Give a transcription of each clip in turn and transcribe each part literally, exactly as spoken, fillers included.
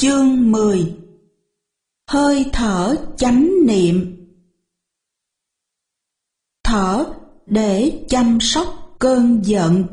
Chương mười. Hơi thở chánh niệm. Thở để chăm sóc cơn giận.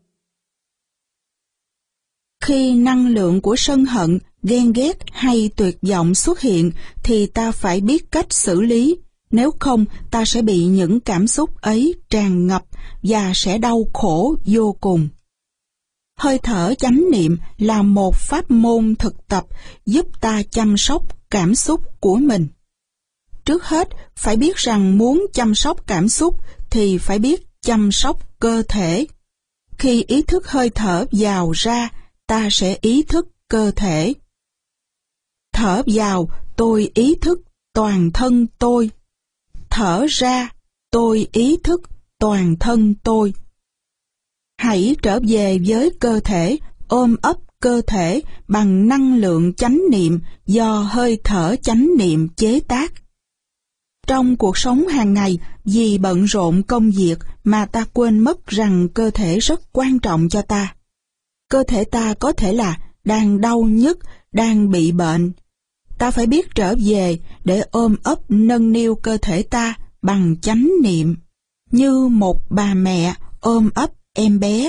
Khi năng lượng của sân hận, ghen ghét hay tuyệt vọng xuất hiện thì ta phải biết cách xử lý, nếu không ta sẽ bị những cảm xúc ấy tràn ngập và sẽ đau khổ vô cùng. Hơi thở chánh niệm là một pháp môn thực tập giúp ta chăm sóc cảm xúc của mình. Trước hết, phải biết rằng muốn chăm sóc cảm xúc thì phải biết chăm sóc cơ thể. Khi ý thức hơi thở vào ra, ta sẽ ý thức cơ thể. Thở vào, tôi ý thức toàn thân tôi. Thở ra, tôi ý thức toàn thân tôi. Hãy trở về với cơ thể, ôm ấp cơ thể bằng năng lượng chánh niệm do hơi thở chánh niệm chế tác. Trong cuộc sống hàng ngày, vì bận rộn công việc mà ta quên mất rằng cơ thể rất quan trọng cho ta. Cơ thể ta có thể là đang đau nhức, đang bị bệnh. Ta phải biết trở về để ôm ấp nâng niu cơ thể ta bằng chánh niệm, như một bà mẹ ôm ấp em bé.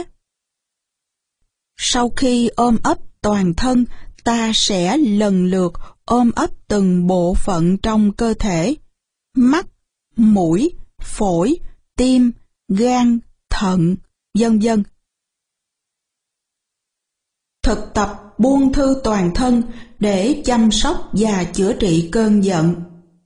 Sau khi ôm ấp toàn thân, ta sẽ lần lượt ôm ấp từng bộ phận trong cơ thể: mắt, mũi, phổi, tim, gan, thận, vân vân. Thực tập buông thư toàn thân để chăm sóc và chữa trị cơn giận.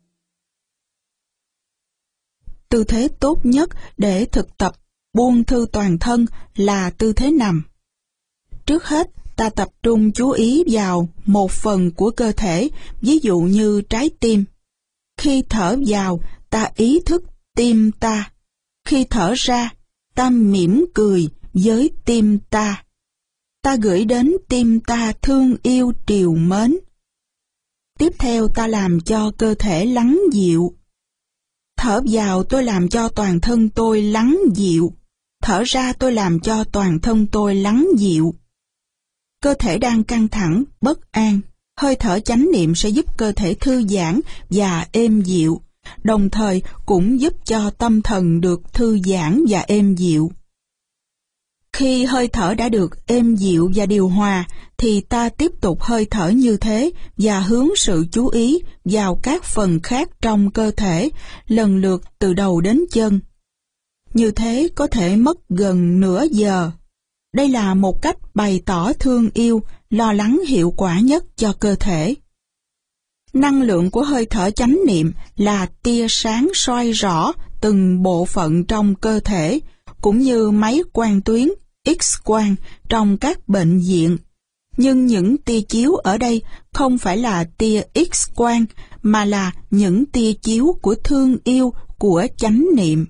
Tư thế tốt nhất để thực tập buông thư toàn thân là tư thế nằm. Trước hết, ta tập trung chú ý vào một phần của cơ thể, ví dụ như trái tim. Khi thở vào, ta ý thức tim ta. Khi thở ra, ta mỉm cười với tim ta. Ta gửi đến tim ta thương yêu trìu mến. Tiếp theo ta làm cho cơ thể lắng dịu. Thở vào tôi làm cho toàn thân tôi lắng dịu. Thở ra tôi làm cho toàn thân tôi lắng dịu. Cơ thể đang căng thẳng, bất an. Hơi thở chánh niệm sẽ giúp cơ thể thư giãn và êm dịu, đồng thời cũng giúp cho tâm thần được thư giãn và êm dịu. Khi hơi thở đã được êm dịu và điều hòa, thì ta tiếp tục hơi thở như thế và hướng sự chú ý vào các phần khác trong cơ thể, lần lượt từ đầu đến chân. Như thế có thể mất gần nửa giờ. Đây là một cách bày tỏ thương yêu, lo lắng hiệu quả nhất cho cơ thể. Năng lượng của hơi thở chánh niệm là tia sáng soi rõ từng bộ phận trong cơ thể, cũng như máy quang tuyến, X-quang trong các bệnh viện. Nhưng những tia chiếu ở đây không phải là tia X-quang, mà là những tia chiếu của thương yêu, của chánh niệm.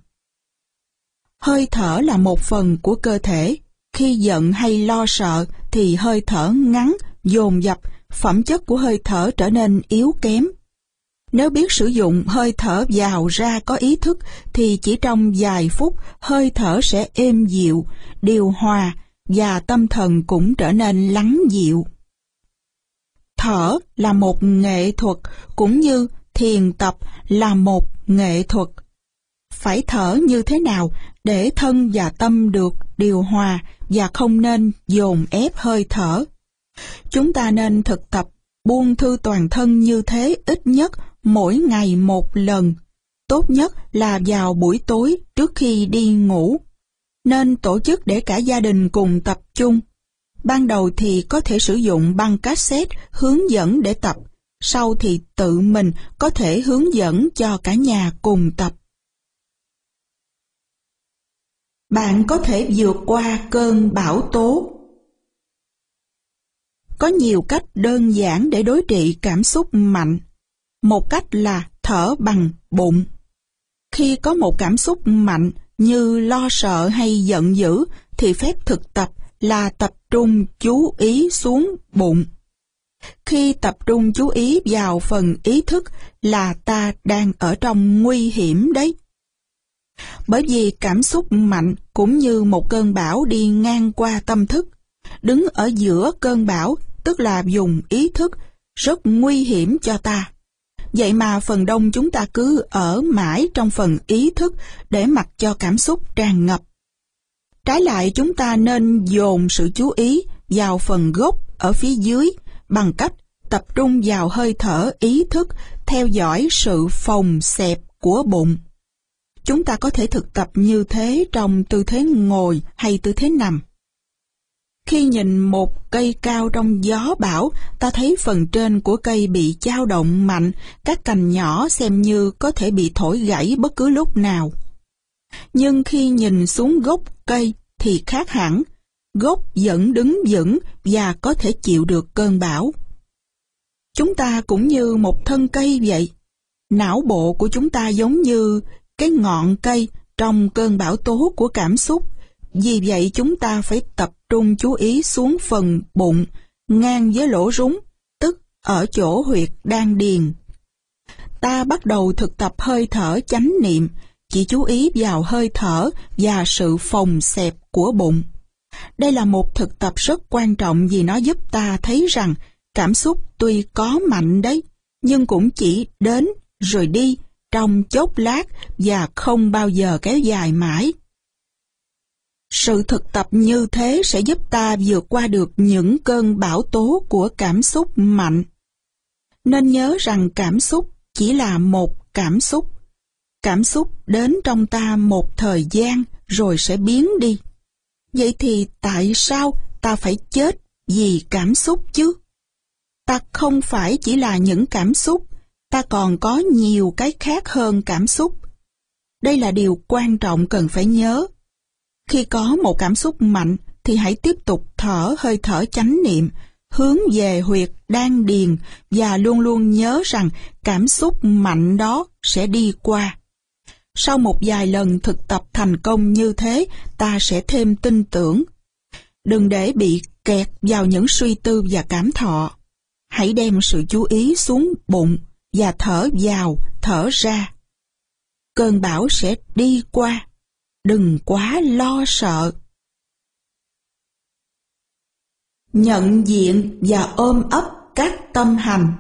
Hơi thở là một phần của cơ thể. Khi giận hay lo sợ thì hơi thở ngắn, dồn dập, phẩm chất của hơi thở trở nên yếu kém. Nếu biết sử dụng hơi thở vào ra có ý thức thì chỉ trong vài phút hơi thở sẽ êm dịu, điều hòa và tâm thần cũng trở nên lắng dịu. Thở là một nghệ thuật, cũng như thiền tập là một nghệ thuật. Phải thở như thế nào để thân và tâm được điều hòa và không nên dồn ép hơi thở. Chúng ta nên thực tập buông thư toàn thân như thế ít nhất mỗi ngày một lần. Tốt nhất là vào buổi tối trước khi đi ngủ. Nên tổ chức để cả gia đình cùng tập chung. Ban đầu thì có thể sử dụng băng cassette hướng dẫn để tập, sau thì tự mình có thể hướng dẫn cho cả nhà cùng tập. Bạn có thể vượt qua cơn bão tố. Có nhiều cách đơn giản để đối trị cảm xúc mạnh. Một cách là thở bằng bụng. Khi có một cảm xúc mạnh như lo sợ hay giận dữ thì phép thực tập là tập trung chú ý xuống bụng. Khi tập trung chú ý vào phần ý thức là ta đang ở trong nguy hiểm đấy. Bởi vì cảm xúc mạnh cũng như một cơn bão đi ngang qua tâm thức. Đứng ở giữa cơn bão, tức là dùng ý thức, rất nguy hiểm cho ta. Vậy mà phần đông chúng ta cứ ở mãi trong phần ý thức để mặc cho cảm xúc tràn ngập. Trái lại, chúng ta nên dồn sự chú ý vào phần gốc ở phía dưới bằng cách tập trung vào hơi thở ý thức, theo dõi sự phồng xẹp của bụng. Chúng ta có thể thực tập như thế trong tư thế ngồi hay tư thế nằm. Khi nhìn một cây cao trong gió bão, ta thấy phần trên của cây bị dao động mạnh, các cành nhỏ xem như có thể bị thổi gãy bất cứ lúc nào. Nhưng khi nhìn xuống gốc cây thì khác hẳn, gốc vẫn đứng vững và có thể chịu được cơn bão. Chúng ta cũng như một thân cây vậy. Não bộ của chúng ta giống như cái ngọn cây trong cơn bão tố của cảm xúc. Vì vậy chúng ta phải tập trung chú ý xuống phần bụng, ngang với lỗ rúng, tức ở chỗ huyệt đan điền. Ta bắt đầu thực tập hơi thở chánh niệm, chỉ chú ý vào hơi thở và sự phồng xẹp của bụng. Đây là một thực tập rất quan trọng vì nó giúp ta thấy rằng cảm xúc tuy có mạnh đấy, nhưng cũng chỉ đến rồi đi trong chốc lát và không bao giờ kéo dài mãi. Sự thực tập như thế sẽ giúp ta vượt qua được những cơn bão tố của cảm xúc mạnh. Nên nhớ rằng cảm xúc chỉ là một cảm xúc. Cảm xúc đến trong ta một thời gian rồi sẽ biến đi. Vậy thì tại sao ta phải chết vì cảm xúc chứ? Ta không phải chỉ là những cảm xúc, ta còn có nhiều cái khác hơn cảm xúc. Đây là điều quan trọng cần phải nhớ. Khi có một cảm xúc mạnh thì hãy tiếp tục thở hơi thở chánh niệm, hướng về huyệt đan điền và luôn luôn nhớ rằng cảm xúc mạnh đó sẽ đi qua. Sau một vài lần thực tập thành công như thế, ta sẽ thêm tin tưởng. Đừng để bị kẹt vào những suy tư và cảm thọ. Hãy đem sự chú ý xuống bụng và thở vào, thở ra. Cơn bão sẽ đi qua. Đừng quá lo sợ. Nhận diện và ôm ấp các tâm hành.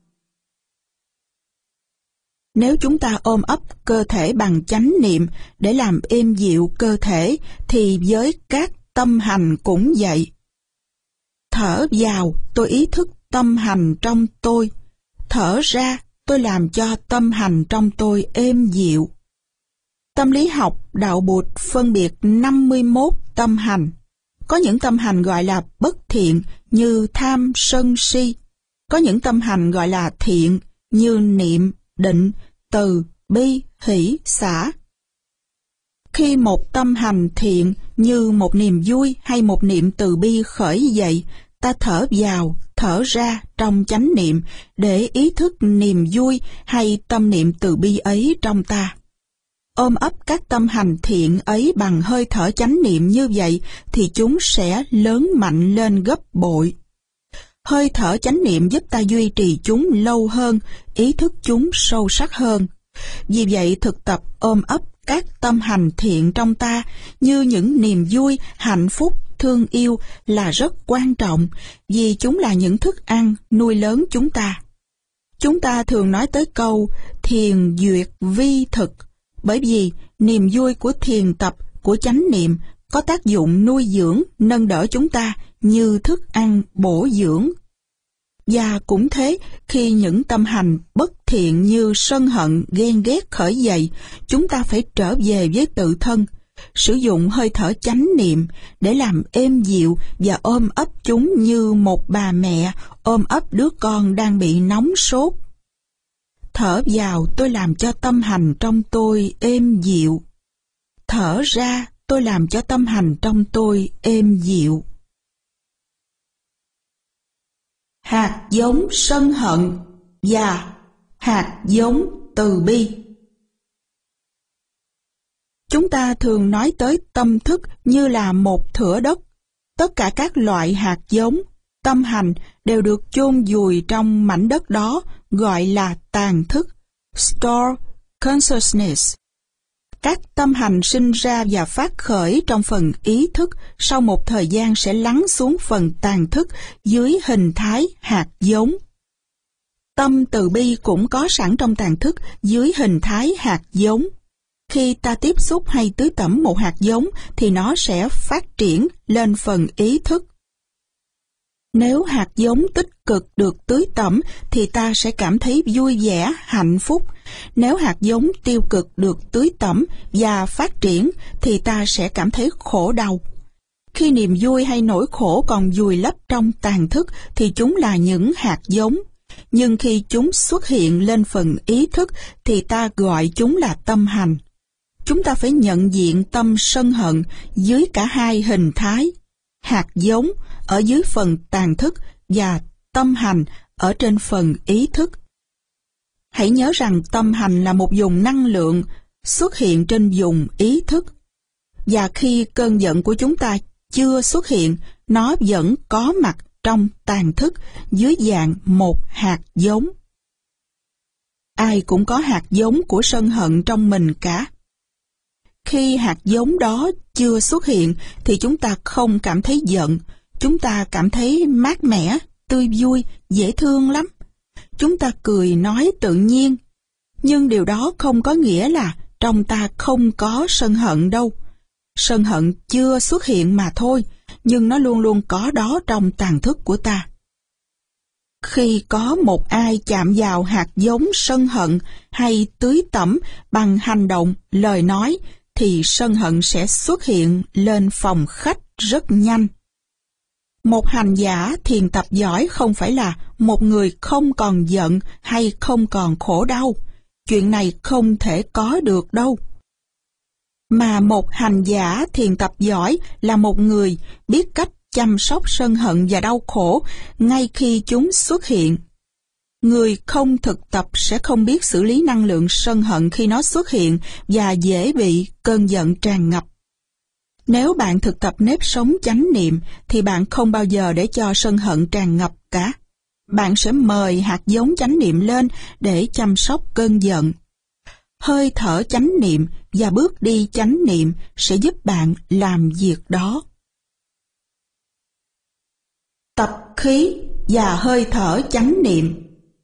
Nếu chúng ta ôm ấp cơ thể bằng chánh niệm để làm êm dịu cơ thể, thì với các tâm hành cũng vậy. Thở vào, tôi ý thức tâm hành trong tôi. Thở ra, tôi làm cho tâm hành trong tôi êm dịu. Tâm lý học đạo Bụt phân biệt năm mươi mốt tâm hành. Có những tâm hành gọi là bất thiện như tham, sân, si. Có những tâm hành gọi là thiện như niệm, định, từ, bi, hỷ, xả. Khi một tâm hành thiện như một niềm vui hay một niệm từ bi khởi dậy, ta thở vào, thở ra trong chánh niệm để ý thức niềm vui hay tâm niệm từ bi ấy trong ta. Ôm ấp các tâm hành thiện ấy bằng hơi thở chánh niệm như vậy thì chúng sẽ lớn mạnh lên gấp bội. Hơi thở chánh niệm giúp ta duy trì chúng lâu hơn, ý thức chúng sâu sắc hơn. Vì vậy thực tập ôm ấp các tâm hành thiện trong ta như những niềm vui, hạnh phúc, thương yêu là rất quan trọng vì chúng là những thức ăn nuôi lớn chúng ta. Chúng ta thường nói tới câu thiền duyệt vi thực, bởi vì niềm vui của thiền tập, của chánh niệm có tác dụng nuôi dưỡng, nâng đỡ chúng ta như thức ăn bổ dưỡng. Và cũng thế, khi những tâm hành bất thiện như sân hận, ghen ghét khởi dậy, chúng ta phải trở về với tự thân, sử dụng hơi thở chánh niệm để làm êm dịu và ôm ấp chúng như một bà mẹ ôm ấp đứa con đang bị nóng sốt. Thở vào, tôi làm cho tâm hành trong tôi êm dịu. Thở ra, tôi làm cho tâm hành trong tôi êm dịu. Hạt giống sân hận và hạt giống từ bi. Chúng ta thường nói tới tâm thức như là một thửa đất. Tất cả các loại hạt giống, tâm hành đều được chôn vùi trong mảnh đất đó, gọi là tàn thức, store consciousness. Các tâm hành sinh ra và phát khởi trong phần ý thức, sau một thời gian sẽ lắng xuống phần tàn thức dưới hình thái hạt giống. Tâm từ bi cũng có sẵn trong tàng thức dưới hình thái hạt giống. Khi ta tiếp xúc hay tưới tẩm một hạt giống thì nó sẽ phát triển lên phần ý thức. Nếu hạt giống tích cực được tưới tẩm thì ta sẽ cảm thấy vui vẻ, hạnh phúc. Nếu hạt giống tiêu cực được tưới tẩm và phát triển thì ta sẽ cảm thấy khổ đau. Khi niềm vui hay nỗi khổ còn vùi lấp trong tàng thức thì chúng là những hạt giống. Nhưng khi chúng xuất hiện lên phần ý thức thì ta gọi chúng là tâm hành. Chúng ta phải nhận diện tâm sân hận dưới cả hai hình thái, hạt giống ở dưới phần tàng thức và tâm hành ở trên phần ý thức. Hãy nhớ rằng tâm hành là một vùng năng lượng xuất hiện trên vùng ý thức. Và khi cơn giận của chúng ta chưa xuất hiện, nó vẫn có mặt trong tàng thức dưới dạng một hạt giống. Ai cũng có hạt giống của sân hận trong mình cả. Khi hạt giống đó chưa xuất hiện thì chúng ta không cảm thấy giận, chúng ta cảm thấy mát mẻ, tươi vui, dễ thương lắm. Chúng ta cười nói tự nhiên, nhưng điều đó không có nghĩa là trong ta không có sân hận đâu. Sân hận chưa xuất hiện mà thôi, nhưng nó luôn luôn có đó trong tàng thức của ta. Khi có một ai chạm vào hạt giống sân hận hay tưới tẩm bằng hành động, lời nói, thì sân hận sẽ xuất hiện lên phòng khách rất nhanh. Một hành giả thiền tập giỏi không phải là một người không còn giận hay không còn khổ đau. Chuyện này không thể có được đâu. Mà một hành giả thiền tập giỏi là một người biết cách chăm sóc sân hận và đau khổ ngay khi chúng xuất hiện. Người không thực tập sẽ không biết xử lý năng lượng sân hận khi nó xuất hiện và dễ bị cơn giận tràn ngập. Nếu bạn thực tập nếp sống chánh niệm thì bạn không bao giờ để cho sân hận tràn ngập cả. Bạn sẽ mời hạt giống chánh niệm lên để chăm sóc cơn giận. Hơi thở chánh niệm và bước đi chánh niệm sẽ giúp bạn làm việc đó. Tập khí và hơi thở chánh niệm.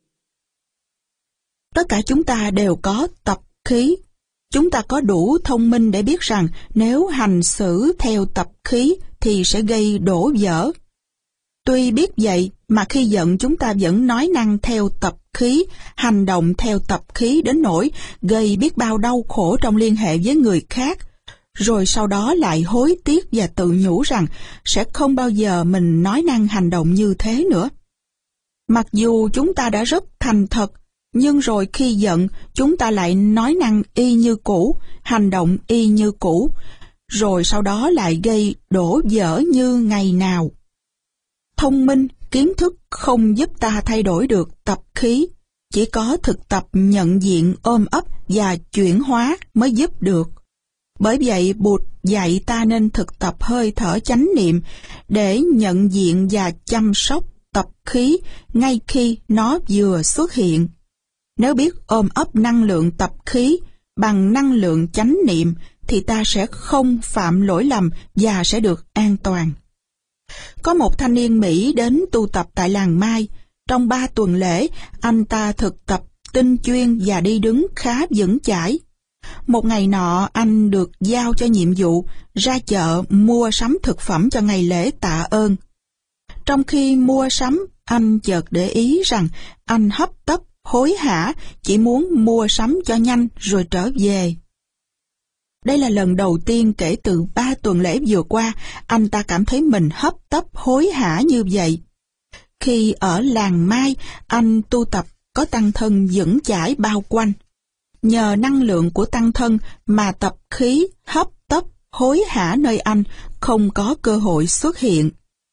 Tất cả chúng ta đều có tập khí. Chúng ta có đủ thông minh để biết rằng nếu hành xử theo tập khí thì sẽ gây đổ vỡ. Tuy biết vậy mà khi giận chúng ta vẫn nói năng theo tập khí, hành động theo tập khí đến nỗi gây biết bao đau khổ trong liên hệ với người khác, rồi sau đó lại hối tiếc và tự nhủ rằng sẽ không bao giờ mình nói năng hành động như thế nữa. Mặc dù chúng ta đã rất thành thật, nhưng rồi khi giận, chúng ta lại nói năng y như cũ, hành động y như cũ, rồi sau đó lại gây đổ vỡ như ngày nào. Thông minh, kiến thức không giúp ta thay đổi được tập khí, chỉ có thực tập nhận diện ôm ấp và chuyển hóa mới giúp được. Bởi vậy, Bụt dạy ta nên thực tập hơi thở chánh niệm để nhận diện và chăm sóc tập khí ngay khi nó vừa xuất hiện. Nếu biết ôm ấp năng lượng tập khí bằng năng lượng chánh niệm thì ta sẽ không phạm lỗi lầm và sẽ được an toàn. Có một thanh niên Mỹ đến tu tập tại làng Mai. Trong ba tuần lễ, anh ta thực tập tinh chuyên và đi đứng khá vững chãi. Một ngày nọ, anh được giao cho nhiệm vụ ra chợ mua sắm thực phẩm cho ngày lễ tạ ơn. Trong khi mua sắm, anh chợt để ý rằng anh hấp tấp, hối hả, chỉ muốn mua sắm cho nhanh rồi trở về. Đây là lần đầu tiên kể từ ba tuần lễ vừa qua, anh ta cảm thấy mình hấp tấp hối hả như vậy. Khi ở làng Mai, anh tu tập có tăng thân vững chãi bao quanh. Nhờ năng lượng của tăng thân mà tập khí hấp tấp hối hả nơi anh không có cơ hội xuất hiện.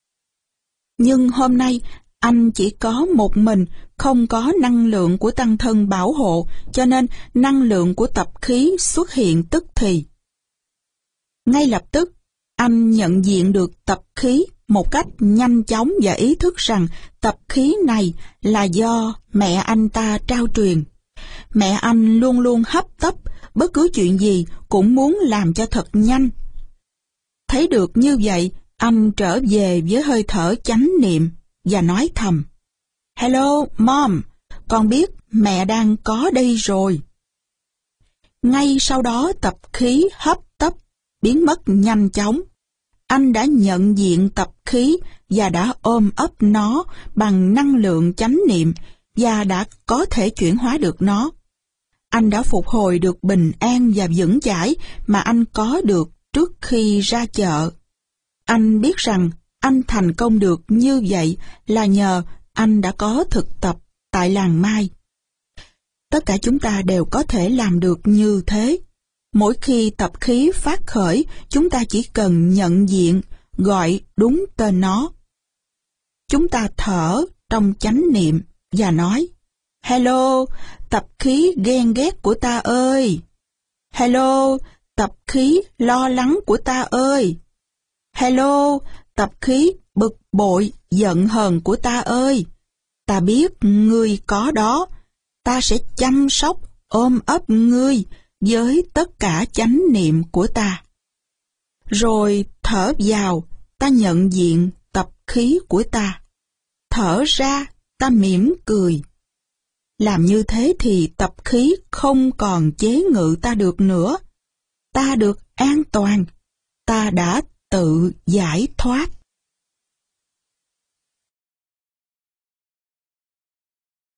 Nhưng hôm nay, anh chỉ có một mình, không có năng lượng của tăng thân bảo hộ, cho nên năng lượng của tập khí xuất hiện tức thì. Ngay lập tức, anh nhận diện được tập khí một cách nhanh chóng và ý thức rằng tập khí này là do mẹ anh ta trao truyền. Mẹ anh luôn luôn hấp tấp, bất cứ chuyện gì cũng muốn làm cho thật nhanh. Thấy được như vậy, anh trở về với hơi thở chánh niệm và nói thầm: "Hello, Mom, con biết mẹ đang có đây rồi. Ngay sau đó tập khí hấp tấp biến mất nhanh chóng. Anh đã nhận diện tập khí và đã ôm ấp nó bằng năng lượng chánh niệm và đã có thể chuyển hóa được nó. Anh đã phục hồi được bình an và vững chãi mà anh có được trước khi ra chợ. Anh biết rằng anh thành công được như vậy là nhờ anh đã có thực tập tại làng Mai. Tất cả chúng ta đều có thể làm được như thế. Mỗi khi tập khí phát khởi, chúng ta chỉ cần nhận diện, gọi đúng tên nó. Chúng ta thở trong chánh niệm và nói: Hello, tập khí ghen ghét của ta ơi! Hello, tập khí lo lắng của ta ơi! Hello, tập khí bực bội, giận hờn của ta ơi! Ta biết ngươi có đó, ta sẽ chăm sóc, ôm ấp ngươi với tất cả chánh niệm của ta. Rồi thở vào, ta nhận diện tập khí của ta. Thở ra, ta mỉm cười. Làm như thế thì tập khí không còn chế ngự ta được nữa. Ta được an toàn. Ta đã tự giải thoát.